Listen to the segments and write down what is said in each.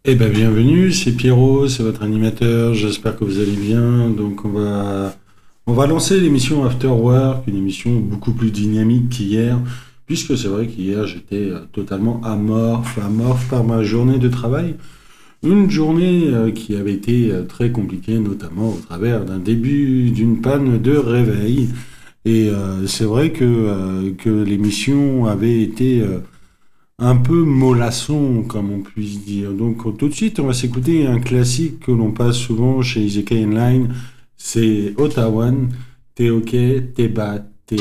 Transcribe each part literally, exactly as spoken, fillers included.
Eh ben bienvenue, c'est Pierrot, c'est votre animateur, j'espère que vous allez bien. Donc on va, on va lancer l'émission After Work, une émission beaucoup plus dynamique qu'hier, puisque c'est vrai qu'hier j'étais euh, totalement amorphe, amorphe par ma journée de travail. Une journée euh, qui avait été euh, très compliquée, notamment au travers d'un début d'une panne de réveil. Et euh, c'est vrai que, euh, que l'émission avait été euh, un peu mollasson, comme on puisse dire. Donc tout de suite, on va s'écouter un classique que l'on passe souvent chez Ezekiel Line, c'est Ottawa, T'es ok, t'es bas, t'es...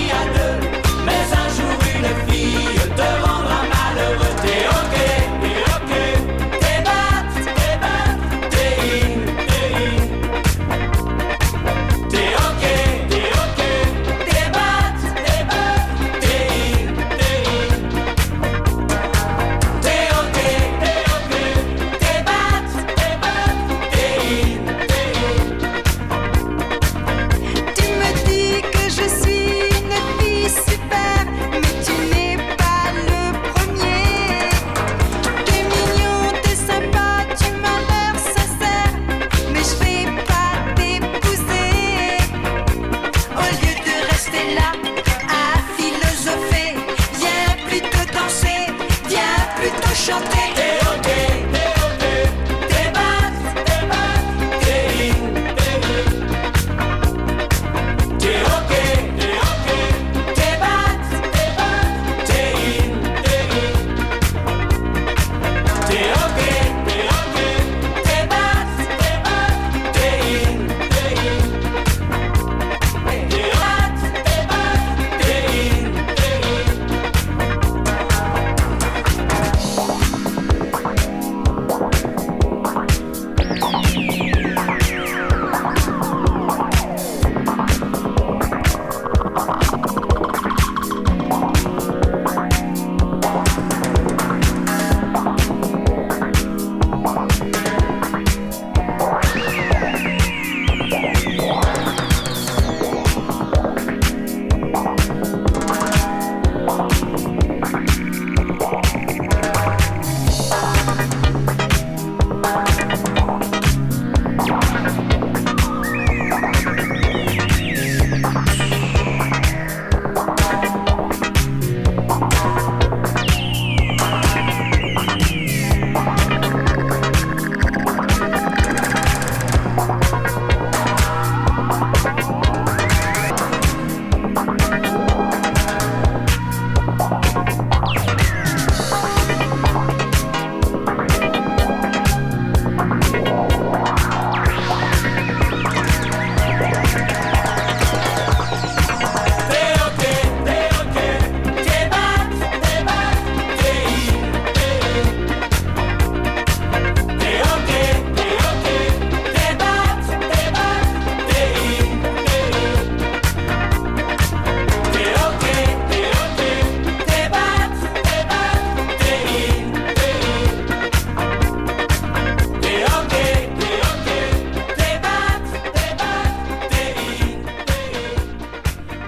Mais un jour une fille te rendra malheureux. T'es ok, t'es ok.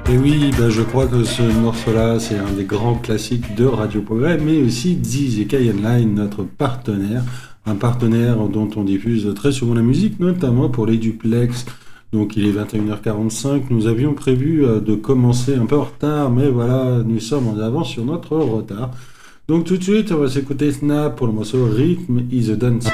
Et oui, ben je crois que ce morceau-là, c'est un des grands classiques de Radio Progrès, mais aussi D J Kay and Line, notre partenaire, un partenaire dont on diffuse très souvent la musique, notamment pour les duplex. Donc il est vingt et une heures quarante-cinq, nous avions prévu de commencer un peu en retard, mais voilà, nous sommes en avance sur notre retard. Donc tout de suite, on va s'écouter Snap pour le morceau Rhythm is a Dancer.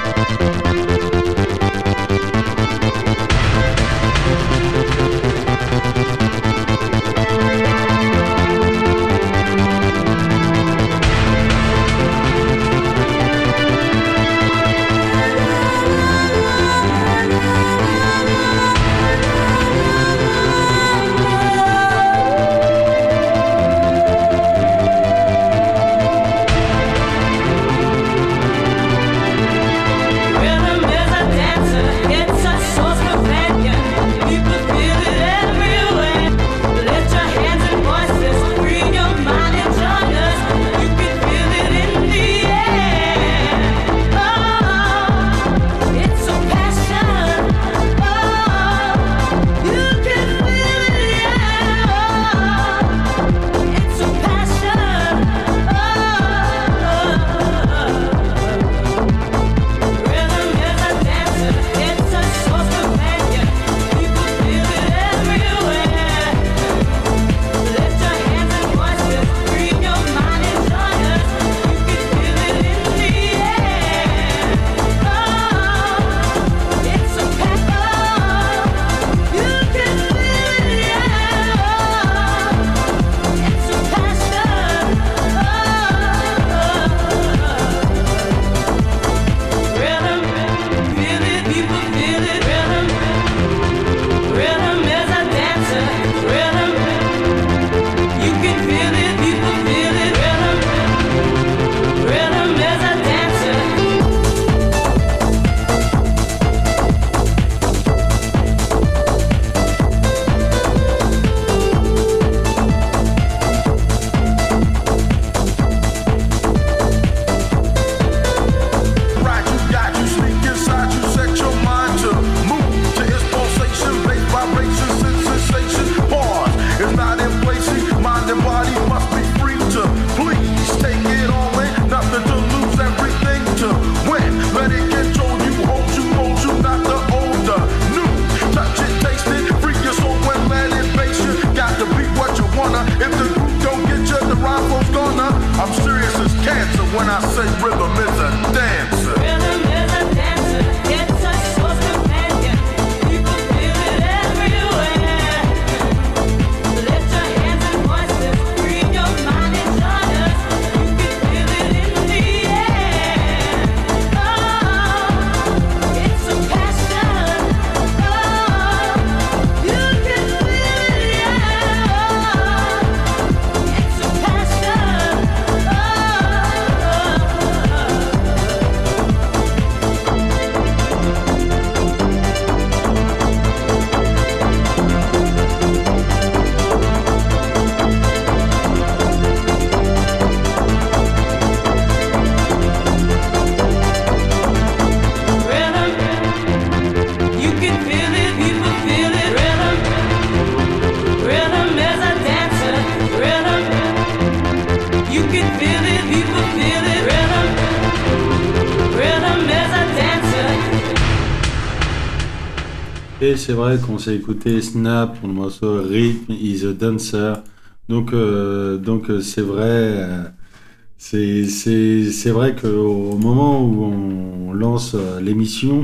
Et c'est vrai qu'on s'est écouté Snap pour le morceau Rhythm is a Dancer. Donc, euh, donc c'est vrai, euh, c'est, c'est, c'est vrai qu'au moment où on lance euh, l'émission,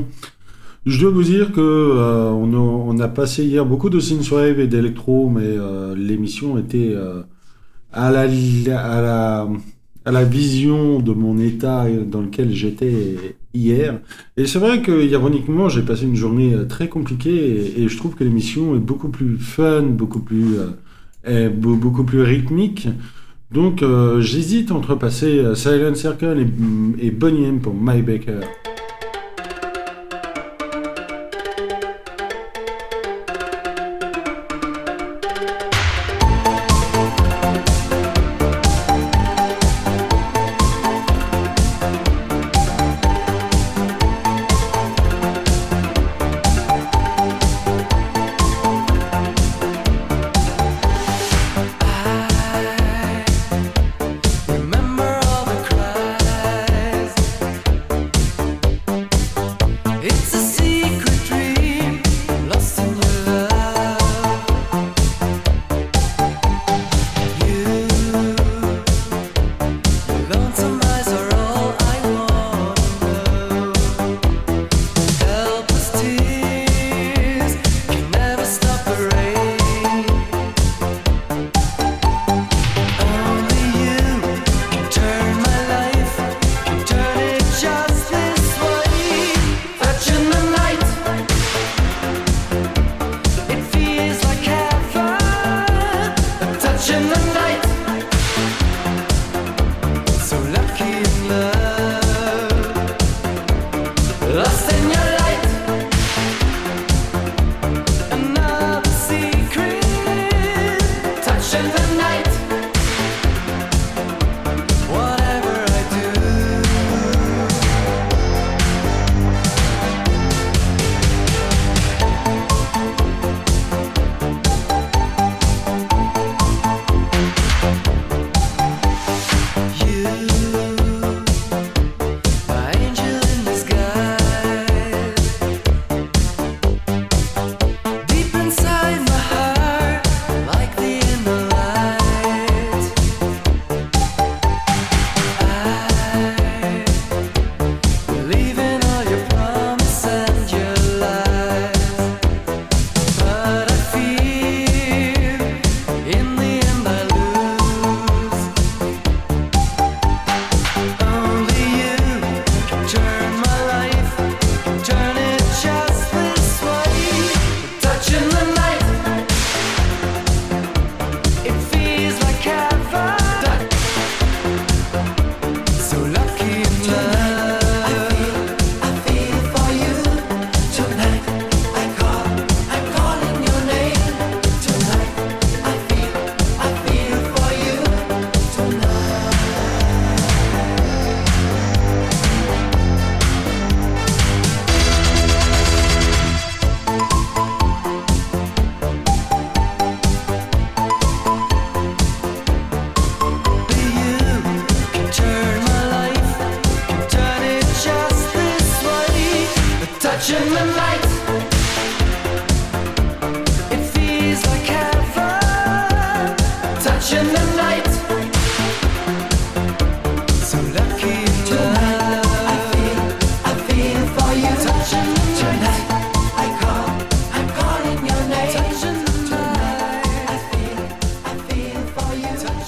je dois vous dire que euh, on, a, on a passé hier beaucoup de synthwave et d'électro, mais euh, l'émission était euh, à la, à la à la vision de mon état dans lequel j'étais hier. Et c'est vrai que, ironiquement, j'ai passé une journée très compliquée et, et je trouve que l'émission est beaucoup plus fun, beaucoup plus, euh, est beaucoup plus rythmique. Donc, euh, j'hésite entre passer Silent Circle et, et Boney M pour My Baker.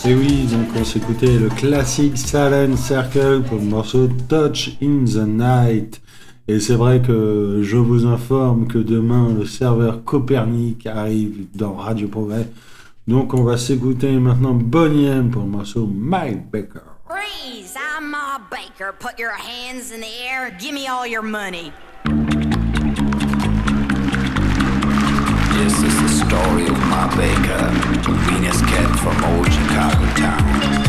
Et oui, donc on s'écoutait le classique Silent Circle pour le morceau Touch in the Night. Et c'est vrai que je vous informe que demain le serveur Copernic arrive dans Radio Progrès. Donc on va s'écouter maintenant Boney M pour le morceau My Baker. Freeze! I'm Ma Baker. Put your hands in the air. Give me all your money. This is the story of Ma Baker, the meanest cat from old Chicago town.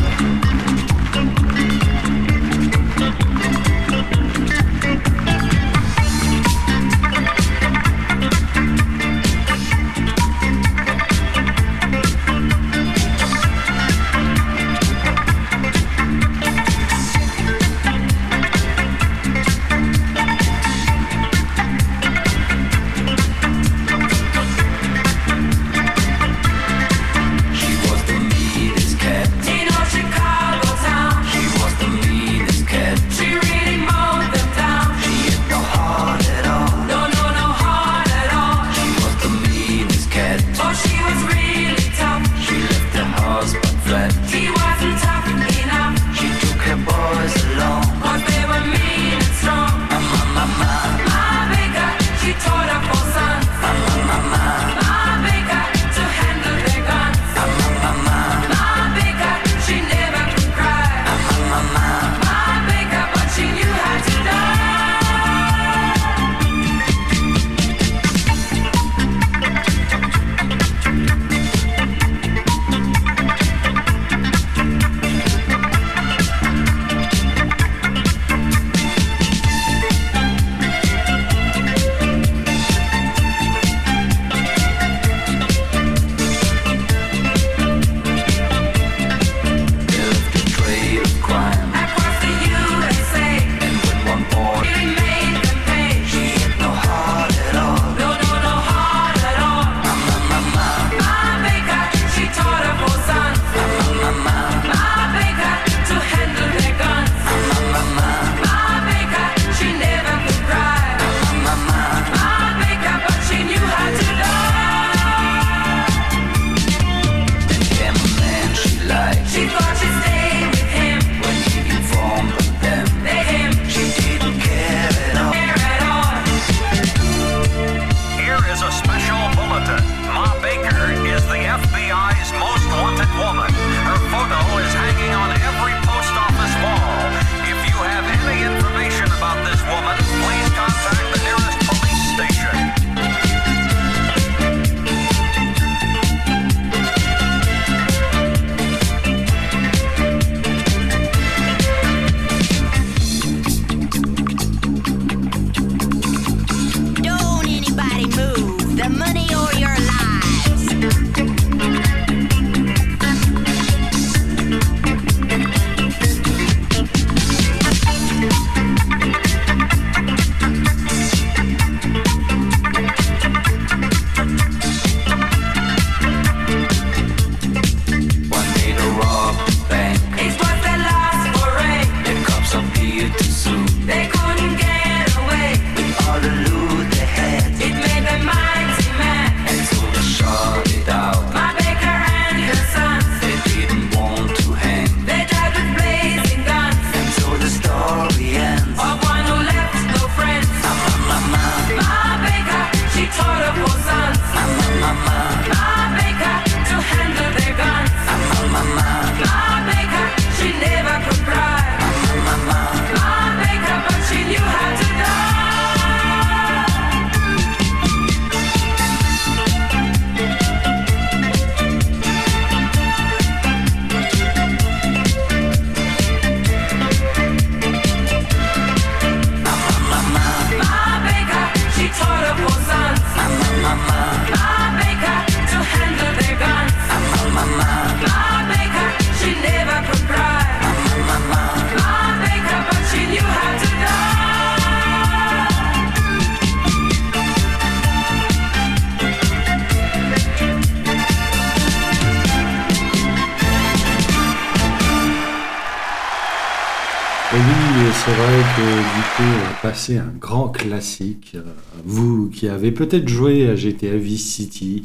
C'est vrai que du coup, on va passer un grand classique. Vous qui avez peut-être joué à G T A Vice City,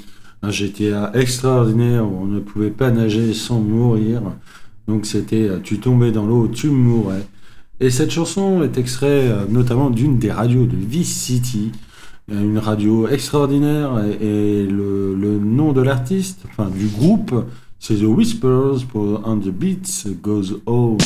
un G T A extraordinaire où on ne pouvait pas nager sans mourir. Donc c'était euh, tu tombais dans l'eau, tu mourais. Et cette chanson est extrait euh, notamment d'une des radios de Vice City, une radio extraordinaire, et, et le, le nom de l'artiste, enfin du groupe, c'est The Whispers pour And the Beats Goes On.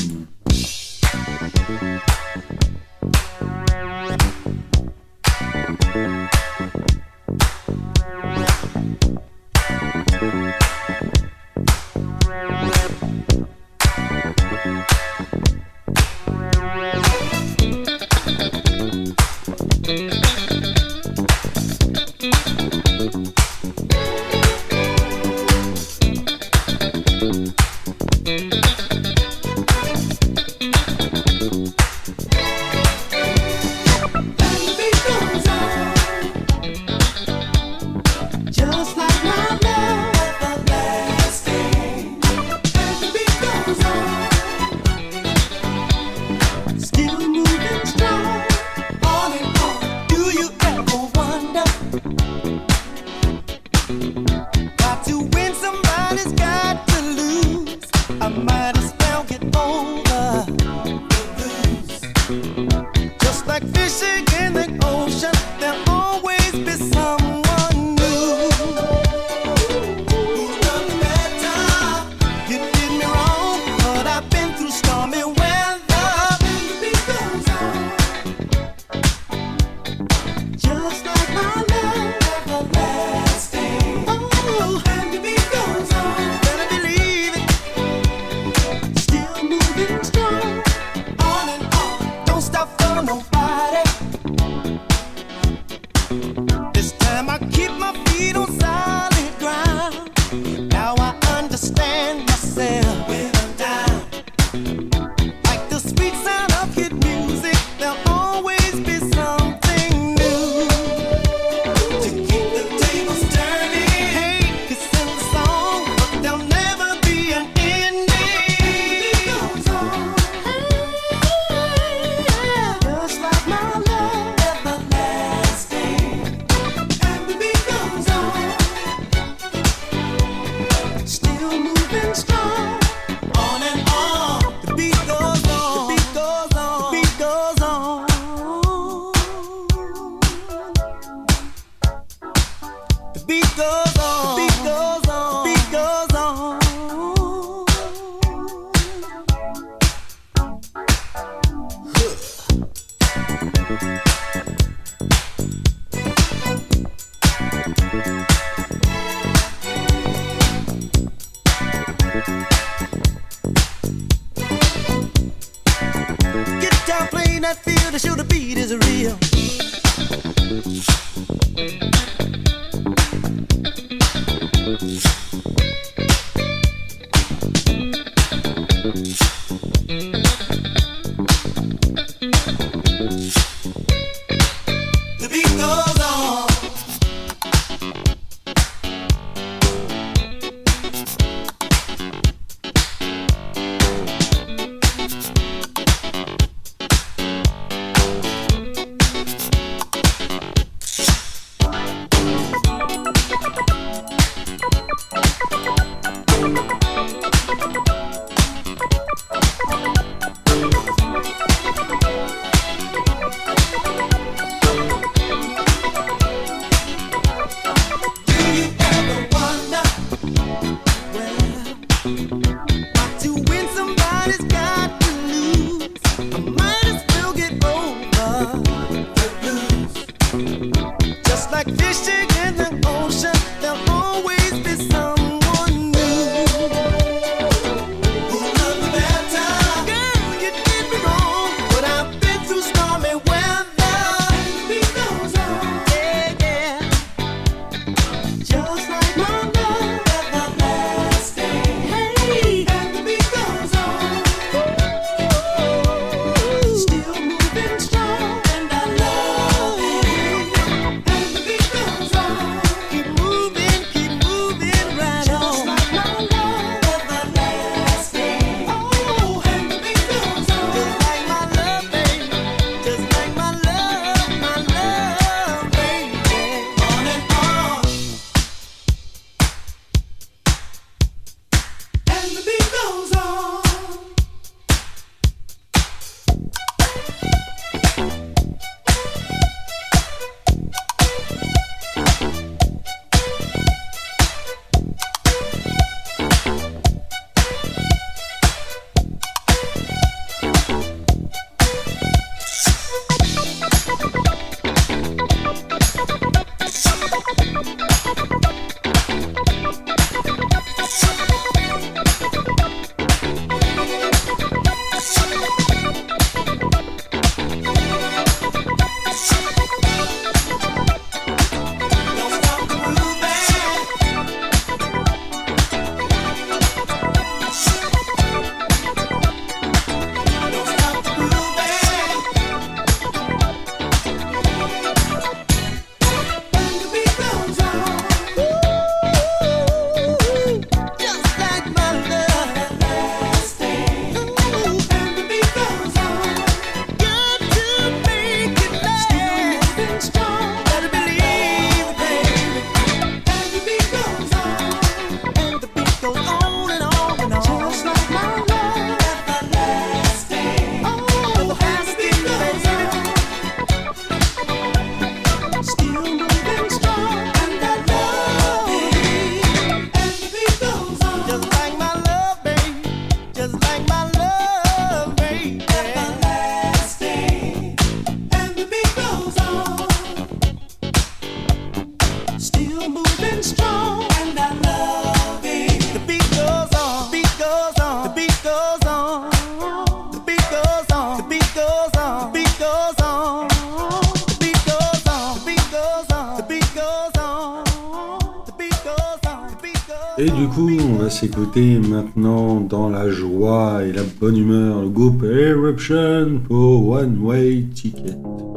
still moving strong, and I love it. The beat goes on, beat goes on, the beat goes on, the beat goes on, the beat goes on, the beat goes on, the beat goes on, the beat goes on, the beat goes on, the beat goes on, the beat goes on. Et du coup, on va s'écouter maintenant dans la joie et la bonne humeur le groupe Eruption pour One Way Ticket.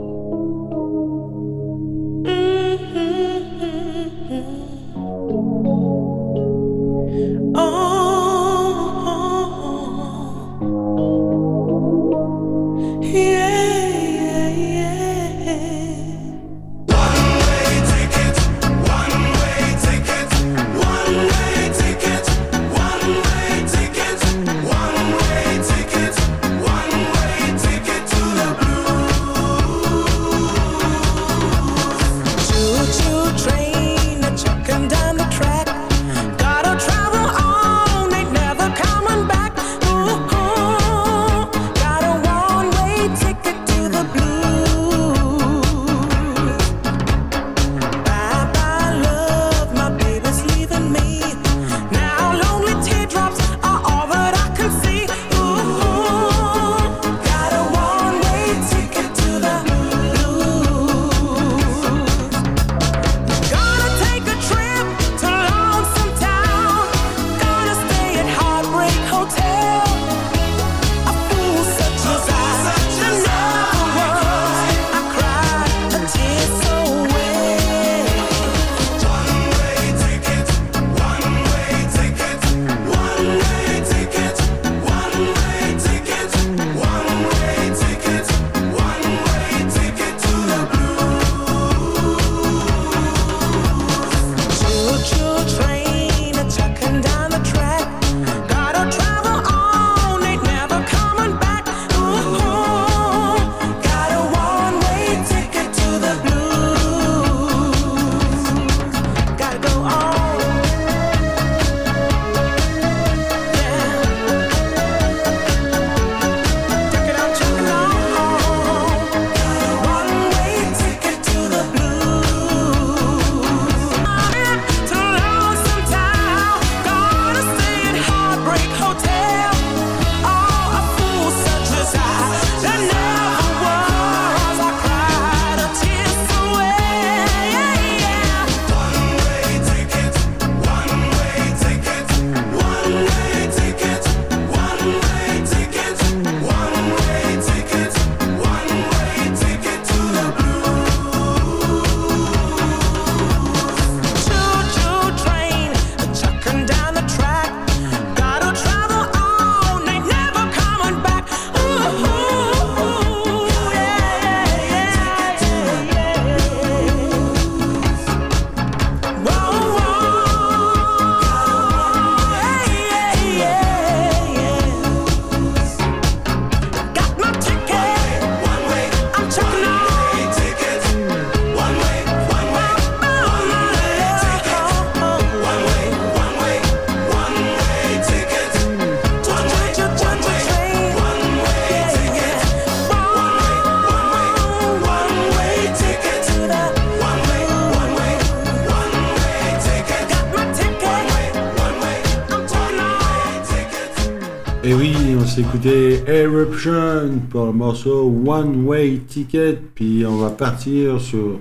Et oui, on s'est écouté Eruption pour le morceau One Way Ticket, puis on va partir sur,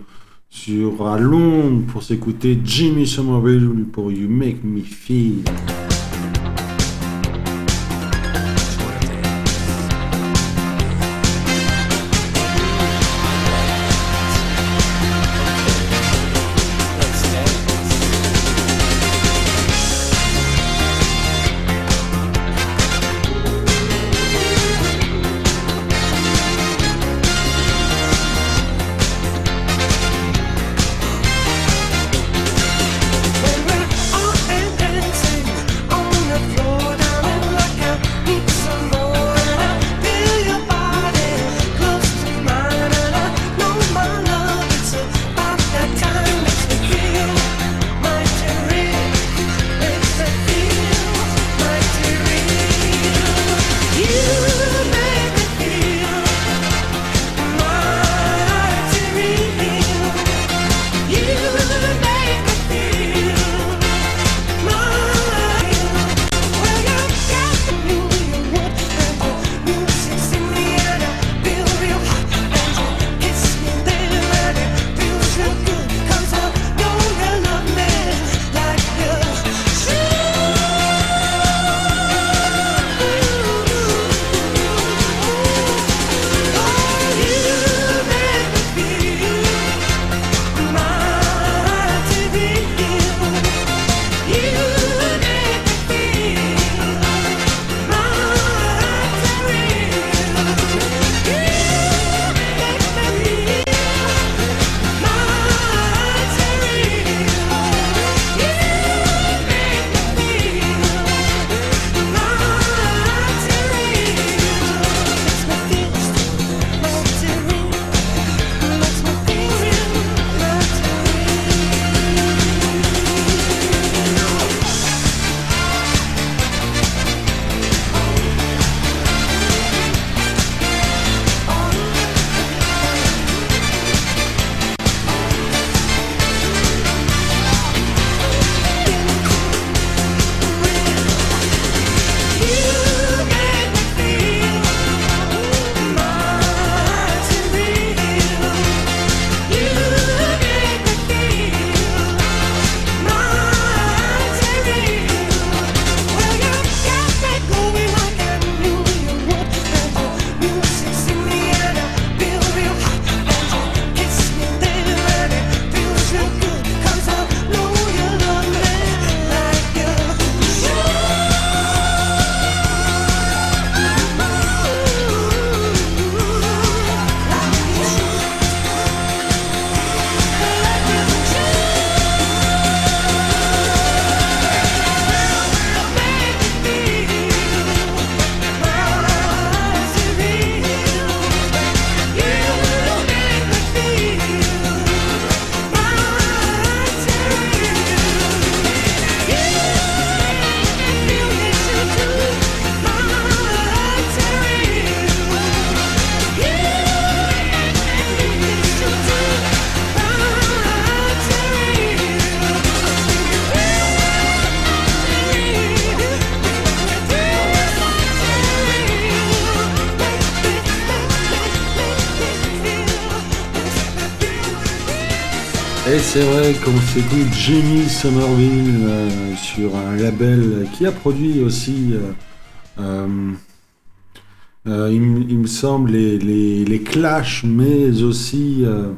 sur à Londres pour s'écouter Jimmy Somerville pour You Make Me Feel. When we're all dancing Et c'est vrai qu'on s'écoute Jimmy Somerville euh, sur un label qui a produit aussi, euh, euh, euh, il, m- il me semble, les, les, les Clash, mais aussi... Euh,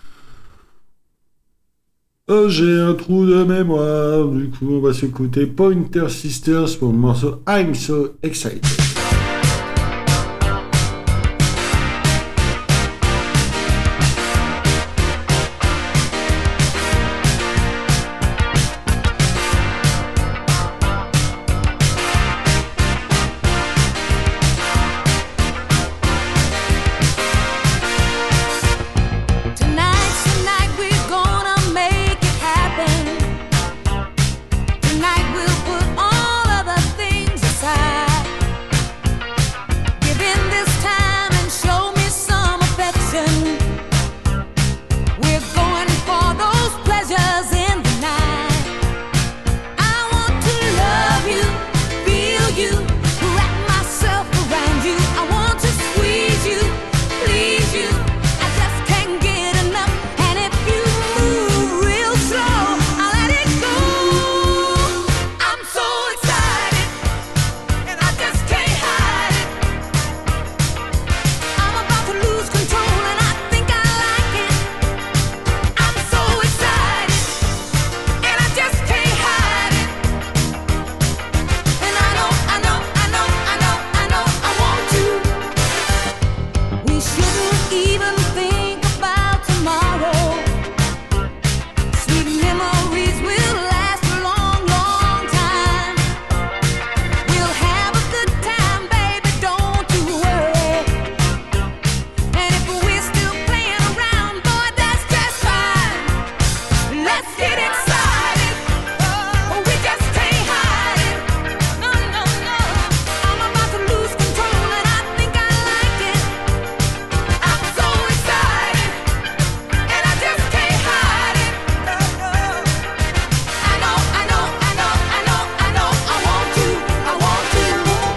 oh, j'ai un trou de mémoire, du coup on va s'écouter Pointer Sisters pour le morceau I'm So Excited. Tonight, tonight we're gonna make it happen. Tonight we'll put all other things aside. Give in this time and show me some affection. We're going for those pleasures in the night. I want to love you, feel you, wrap myself around you. I want to squeeze you, please you. I just can't get enough. And if you move real slow, I'll let it go. I'm so excited, and I just can't hide it. I'm about to lose control, and I think I like it. I'm so excited, and I just can't hide it. And I know, I know, I know, I know, I know I want you. We shouldn't even think about tomorrow. Sweet memories will last a long, long time. We'll have a good time, baby, don't you worry. And if we're still playing around, boy, that's just fine. Let's get excited. Oh, we just can't hide it. No, no, no. I'm about to lose control, and I think I like it. I'm so excited, and I just can't hide it. No, no. I know, I know, I know, I know, I know. I want you, I want you.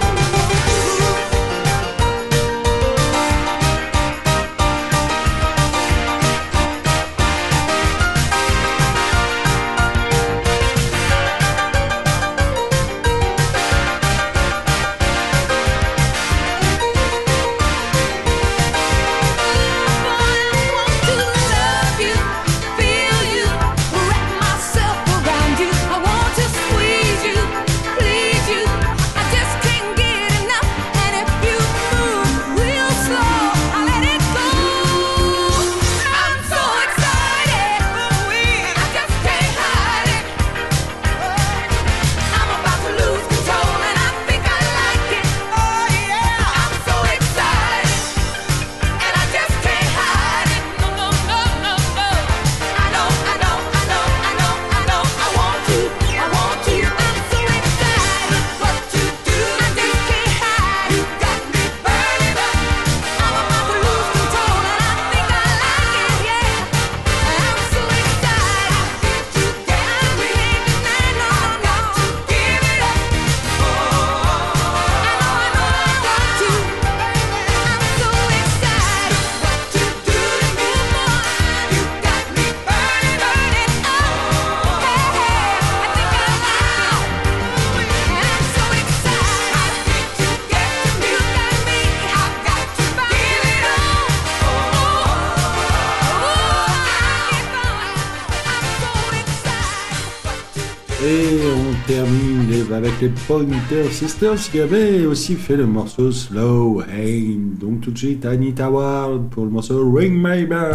Et on termine les- avec les Pointer Sisters qui avaient aussi fait le morceau Slow Aim. Donc tout de suite Anita Ward pour le morceau Ring My Bell.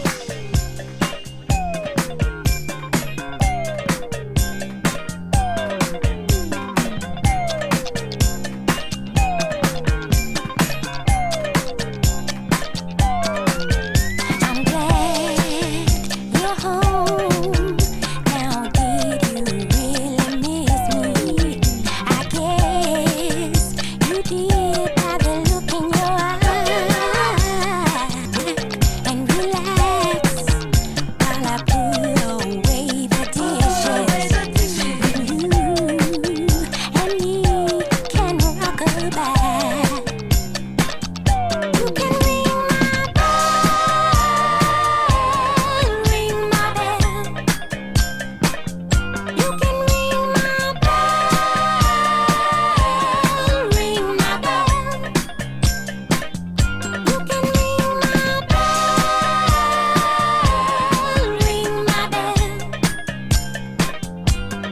I'm glad you're home. Now, did you really miss me? I guess you did by the look in your eye. And relax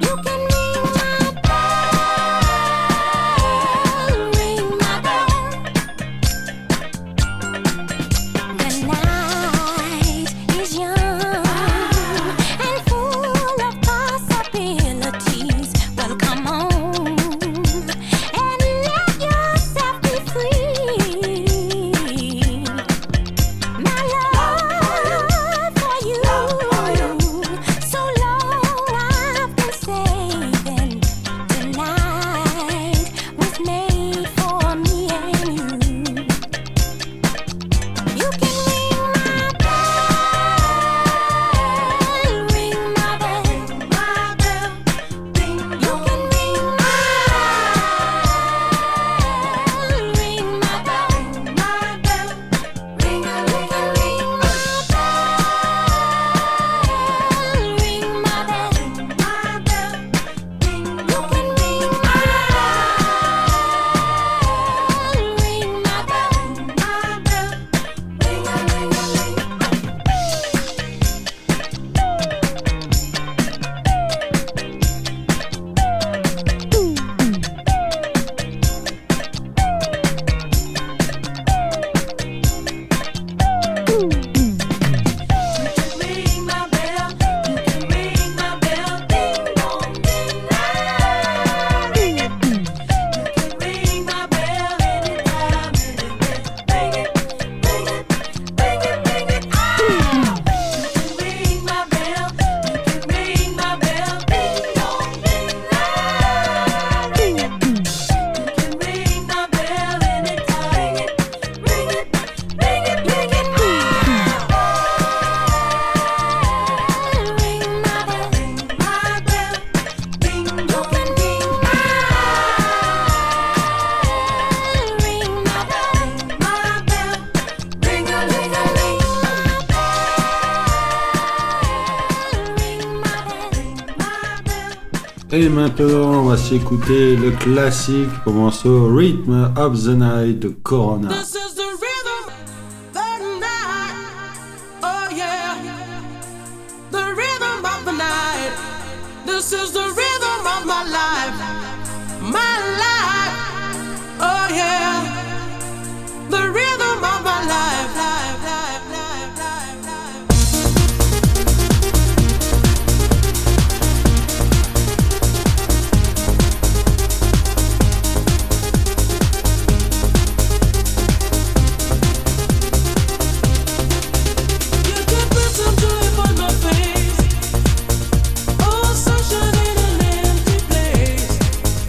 Et maintenant, on va s'écouter le classique pour morceau Rhythm of the Night de Corona. This is the rhythm of the night. Oh yeah. The rhythm of the night. This is the rhythm of my life. My life. Oh yeah. The rhythm of my life. Life, life, life, life, life. You can put some joy upon my face. Oh, sunshine in an empty place.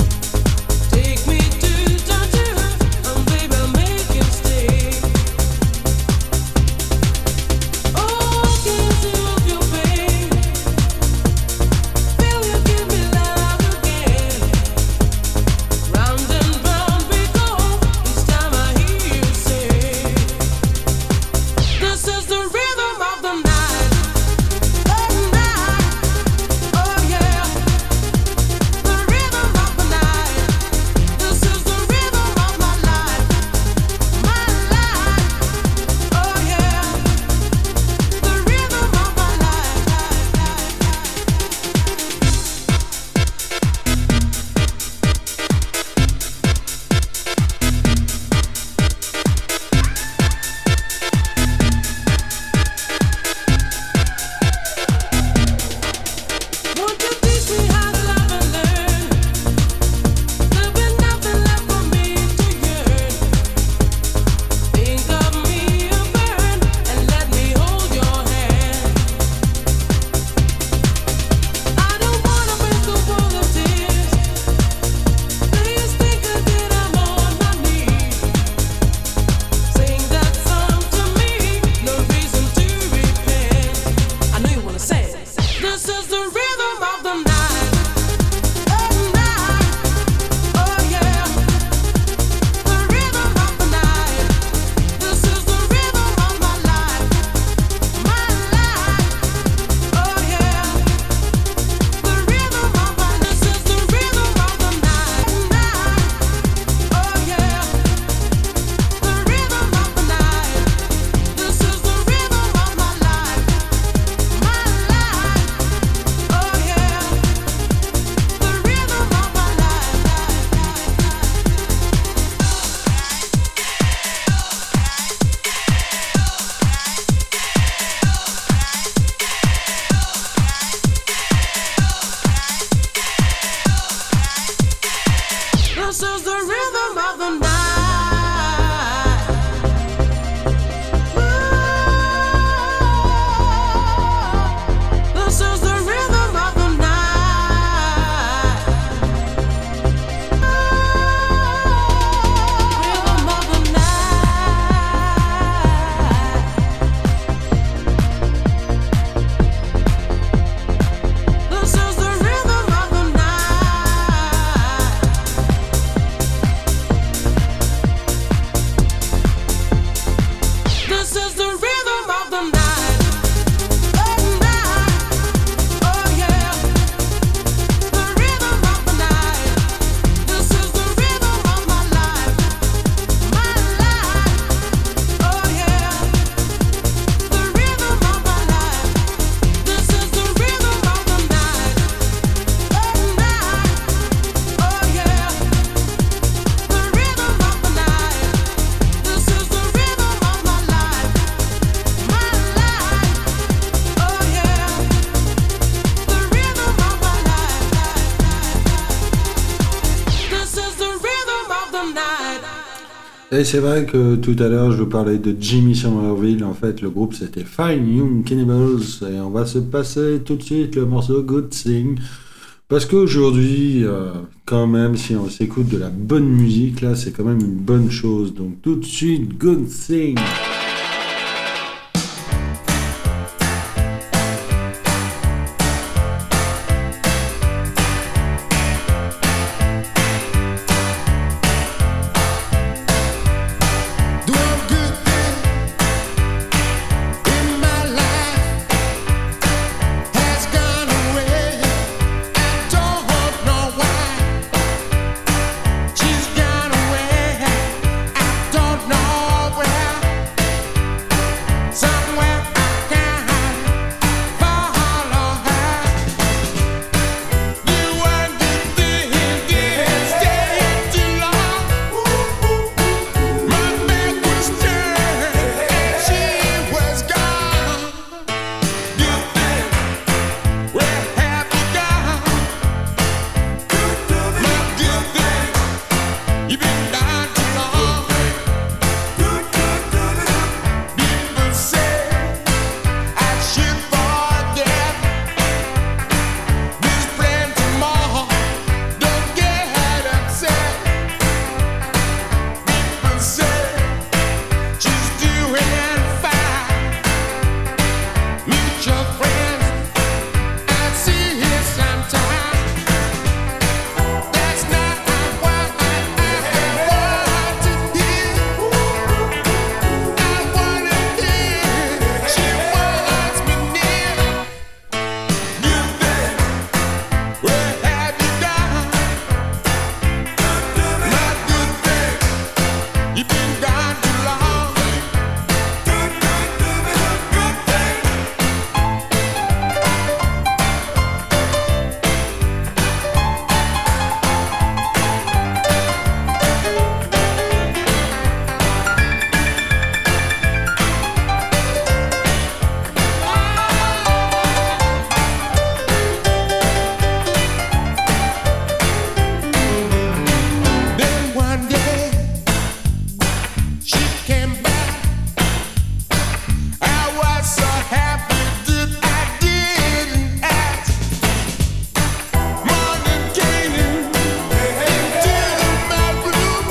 is the rhythm of the night. This is the rhythm of the night. Rhythm of the night. This is the rhythm of the night. This is the rhythm of the night. Oh, night. Oh, yeah. The rhythm of the night. This is the rhythm of my life. My life. Oh, yeah. The rhythm of my life. This is the rhythm of the night. Oh, night. Oh, yeah. The rhythm of the night. This is the rhythm of my life. My life. Oh, yeah. The rhythm of my life. This is the rhythm of the night. Et c'est vrai que tout à l'heure, je vous parlais de Jimmy Somerville. En fait, le groupe, c'était Fine Young Cannibals. Et on va se passer tout de suite le morceau Good Thing. Parce qu'aujourd'hui, euh, quand même, si on s'écoute de la bonne musique, là, c'est quand même une bonne chose. Donc, tout de suite, Good Thing. Doing good thing in my life has gone away. I don't know why she's gone away. I don't know where. Somewhere I can follow her. You weren't good thing, didn't stay too long. My back was turned and she was gone. Good thing, where have you gone? My good thing, you've been gone too long. People say I should forget. There's plenty more. Don't get upset. People say she's doing fine. Meet your friends and see her sometime. That's not what I want to hear. I want to hear she wants me near. Good thing, where have you gone? My good thing, you've been gone too long. Good thing. Then one day she came back. I was so happy that I didn't ask. Morning came into my room.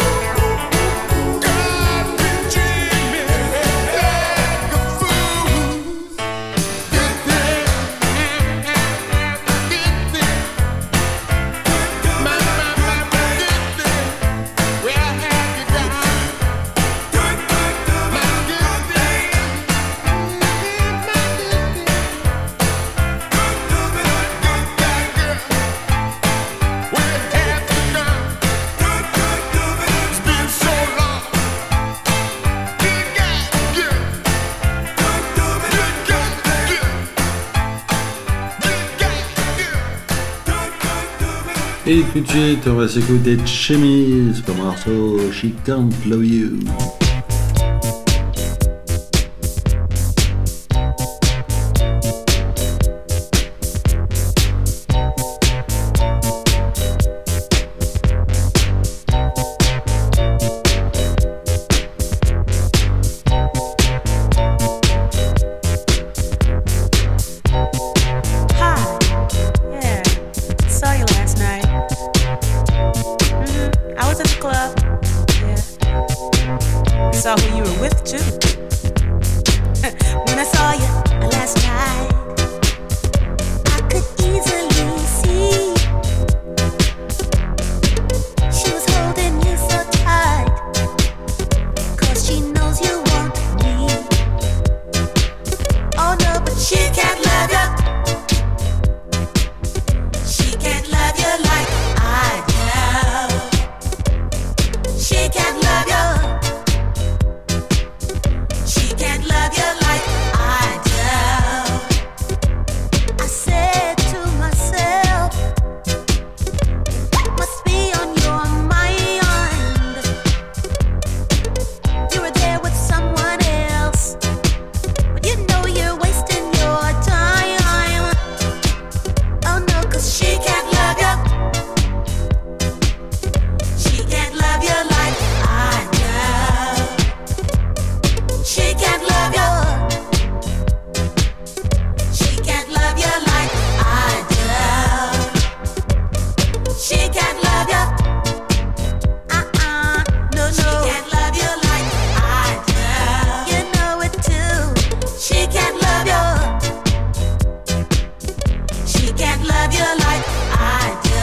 Got me dreaming like a fool. Good thing, good thing. My, my, my, my good thing. Where have you gone? My good thing. My good thing. Good guy, girl. Where have you gone? It's been so long. Good guy, girl. Good guy, girl. Good guy, girl. Et tout de suite, on va s'écouter Chemise pour le morceau She Can't Love You. were with too. When I saw you last night, I could easily see she was holding you so tight, 'cause she knows you want me. Oh no, but she can't love you. She can't love you like I do. She can't love you. She can't love you like I do. I said to myself, must be on your mind. You were there with someone else, but you know you're wasting your time. Oh no, 'cause she can't love you. She can't love you like I do. She can't love you. She can't love you like I do. She can't love you. Uh-uh, no, no. She can't love you like I do. You know it too. She can't love you. She can't love you like I do.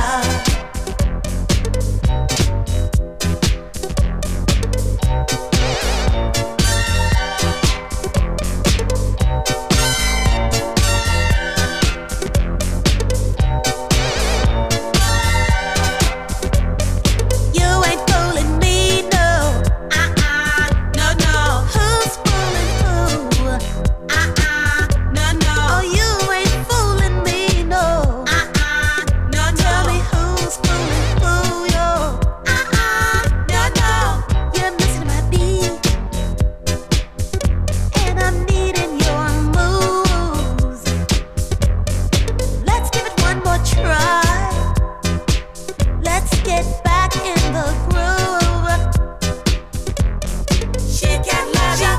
You ain't fooling me, no. Uh-uh, no, no. Who's fooling who? Uh-uh, no, no. Oh, you ain't fooling me, no. Uh-uh, no, no. Tell me who's fooling who, yo. Uh-uh, no, no. You're missing my beat, and I'm needing your moves. Let's give it one more try. Let's get back in the groove. She can't love you.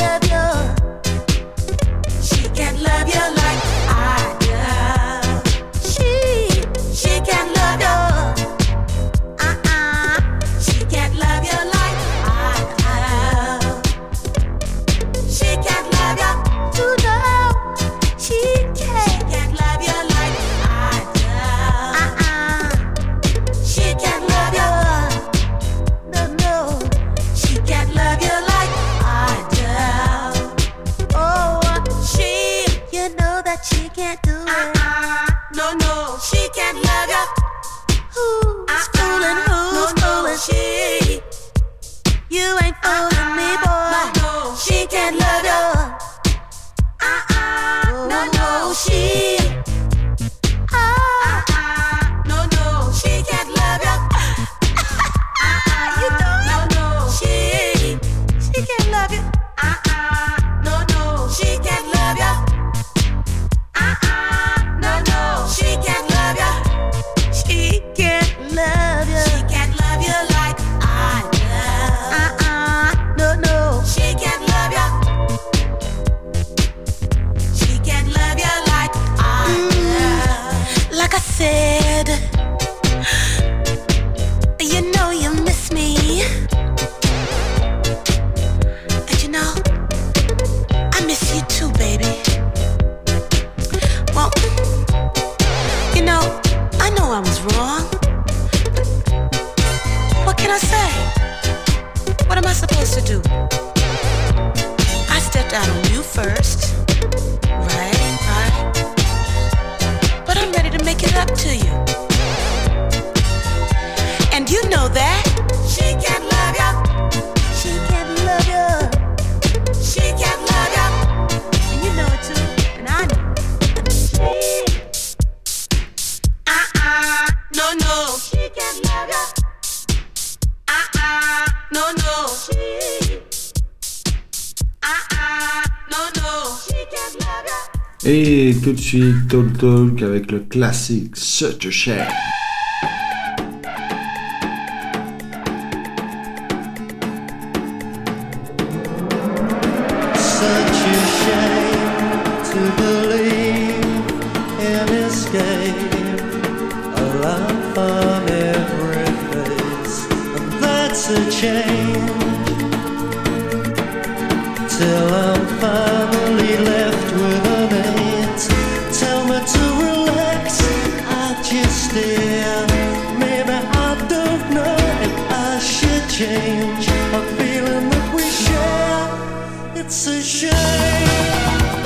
She can't love you. She can't love you like I do. She, she can't love you. Uh-uh. She can't love you like I do. She can't love you. You know she can't. She can't love you like I do. Uh-uh. She can't love you. No, no. She can't love you like I do. Oh, she, you know that she can't do it. Uh-uh. No, no. She can't love you. Who's fooling? Who's fooling? She, you ain't fooling me, boy. No, no. She can't love you. Uh-uh. No, no. She. Uh-uh. No, no. She can't love you. Uh-uh. You know it. No, no. She. She can't love you. Uh-uh. No, no. She can't love you. Uh-uh. No, no. She can't love you. She can't love you. She can't love you like I do. Uh-uh. No, no. She can't love you. She can't love you like I do. Like I said, you know you miss me. And you know, I miss you too, baby. Well, you know, I know I was wrong. What can I say? What am I supposed to do? I stepped out on you first. Right, right. But I'm ready to make it up to you. And you know that. She can't love you. She can't love you. She can't love you. And you know it too. And I know it. She. Uh-uh. No, no. She can't love you. Uh-uh. No, no. She. Uh-uh. No, no. She can't love you. Et tout de suite, Talk Talk avec le classique Such a Shame. Such a shame to believe in escape, a laugh on every face, and that's a change. dear. Maybe I don't know if I should change a feeling that we share. It's a shame.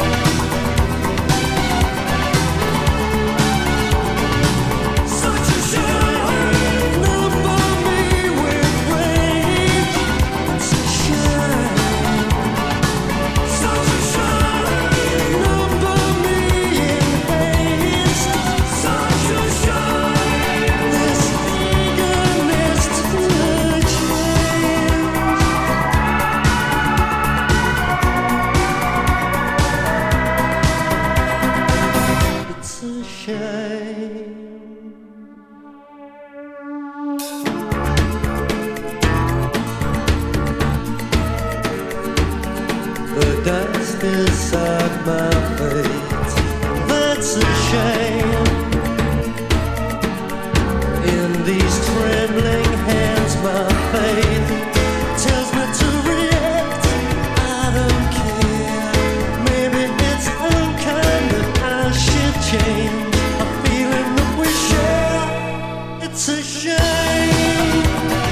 Inside my fate, that's a shame. In these trembling hands, my faith tells me to react. I don't care. Maybe it's unkind that I should change a feeling that we share. It's a shame.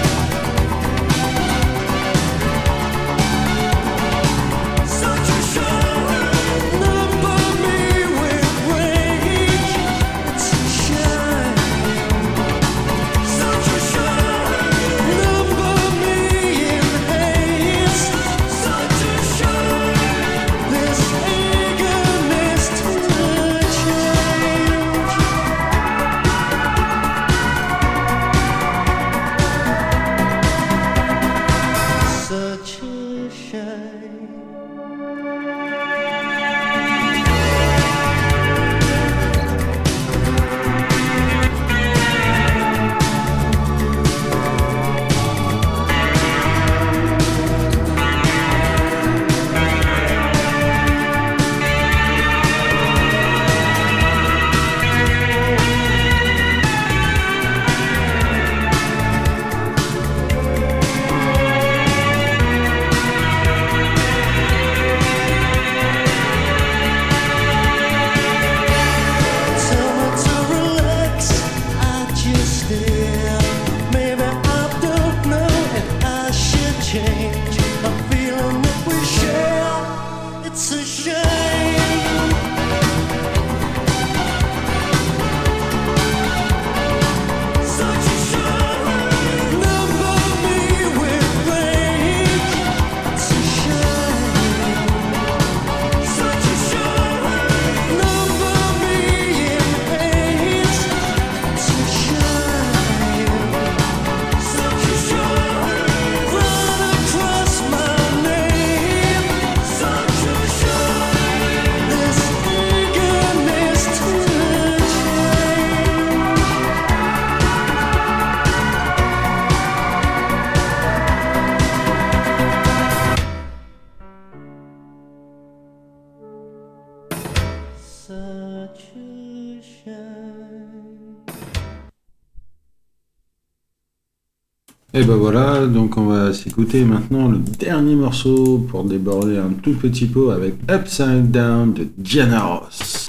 Et ben voilà, donc on va s'écouter maintenant le dernier morceau pour déborder un tout petit peu avec Upside Down de Diana Ross.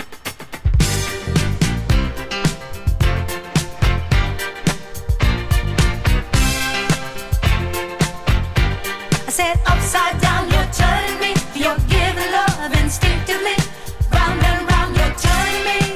I said upside down, you're turning me. You're giving love instinctively. Round and round, you're turning me.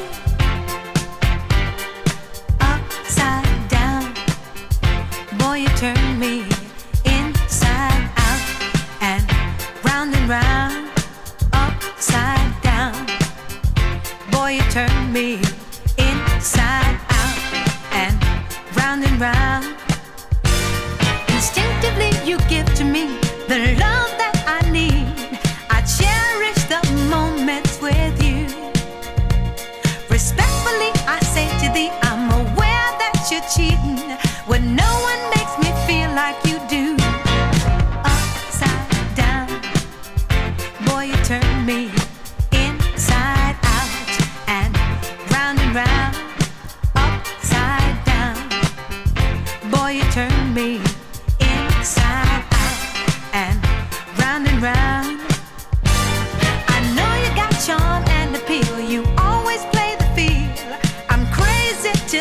Upside down, boy, you turn me inside out and round and round. Upside down, boy, you turn me inside out and round and round. Instinctively, you give to me the love that I need. I cherish the moments with you. Respectfully, I say to thee, I'm aware that you're cheating when no one makes me feel like you do. Upside down, boy, you turn me inside out and round and round. Upside down, boy, you turn me inside out and round and round. I know you got charm and appeal. You always play the field. I'm crazy to think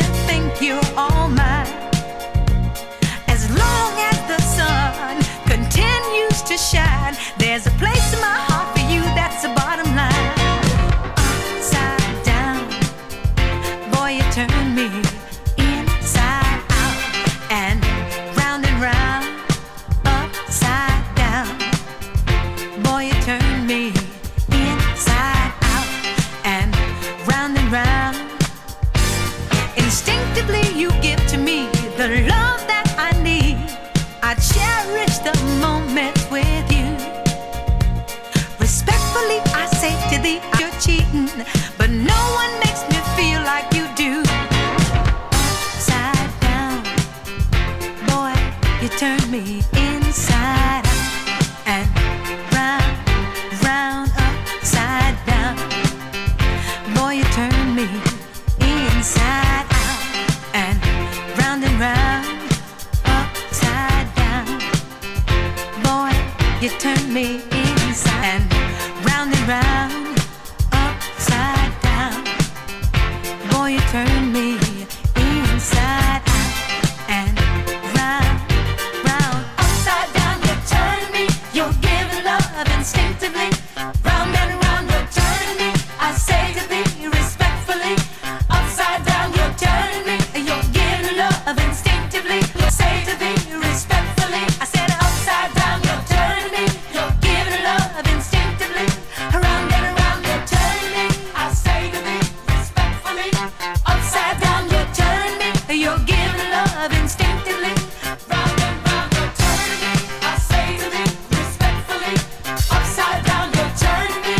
you're all mine. As long as the sun continues to shine, there's a place in my heart for you, that's the bottom line. Upside down, boy, you turn me inside out and round and round. Upside down, boy, you turn me inside out and round and round. Instinctively you give to me the love that I need. I cherish the moments with you. Respectfully I say to thee, you're cheating, but no one makes me feel like you do. Upside down, boy, you turn me inside out and round, round, upside down. Boy, you turn me inside out and round and round, upside down. Boy, you turn me inside and round and round, upside down. Boy, you turn me inside out and round, round, upside down. You turn me, you're giving love instinctively. Round and round, you're turning me. I say to thee respectfully. Upside down, you're turning me. You're giving love instinctively. You say to thee respectfully. I said upside down, you're turning me. You're giving love instinctively. Around and around, you're turning me. I say to thee respectfully. Upside down, you're turning me. You're giving love instinctively. Round and round, you're turning me. I say to thee respectfully. Upside down, you're turning me.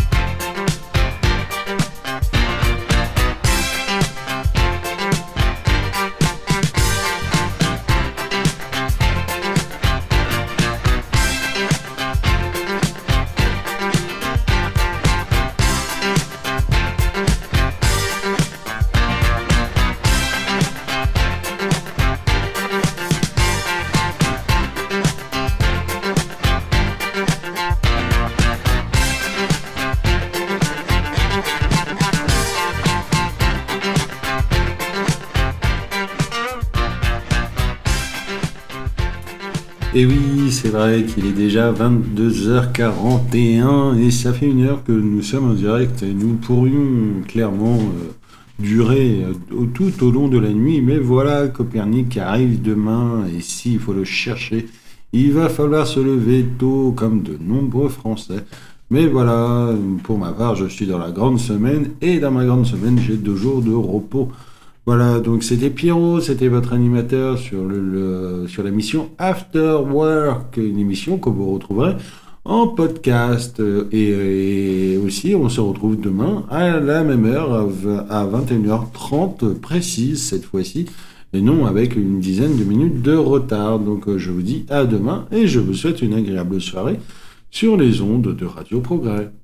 Et oui, c'est vrai qu'il est déjà vingt-deux heures quarante et un et ça fait une heure que nous sommes en direct et nous pourrions clairement euh, durer euh, tout au long de la nuit, mais voilà, Copernic arrive demain et s'il faut le chercher, il va falloir se lever tôt comme de nombreux Français. Mais voilà, pour ma part, je suis dans la grande semaine et dans ma grande semaine, j'ai deux jours de repos. Voilà, donc c'était Pierrot, c'était votre animateur sur, le, le, sur l'émission After Work, une émission que vous retrouverez en podcast. Et, et aussi, on se retrouve demain à la même heure, à vingt et une heures trente précise cette fois-ci, et non avec une dizaine de minutes de retard. Donc je vous dis à demain et je vous souhaite une agréable soirée sur les ondes de Radio Progrès.